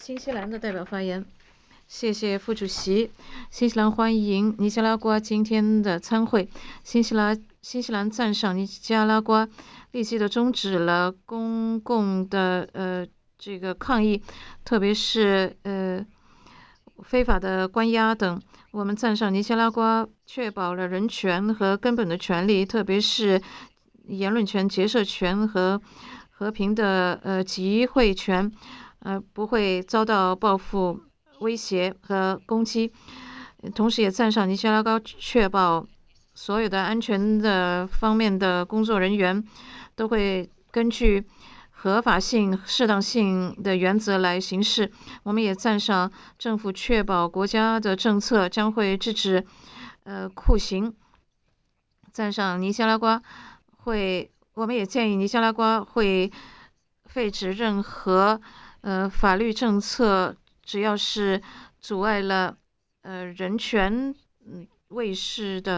新西兰的代表发言。谢谢副主席。新西兰欢迎尼加拉瓜今天的参会。新西兰赞赏尼加拉瓜立即的终止了公共的这个抗议，特别是非法的关押等。我们赞赏尼加拉瓜确保了人权和根本的权利，特别是言论权、结社权和和平的集会权，不会遭到报复、威胁和攻击。同时也赞赏尼加拉瓜确保所有的安全的方面的工作人员都会根据合法性、适当性的原则来行事。我们也赞赏政府确保国家的政策将会制止酷刑。赞赏尼加拉瓜我们也建议尼加拉瓜会废止任何法律政策，只要是阻碍了人权卫士的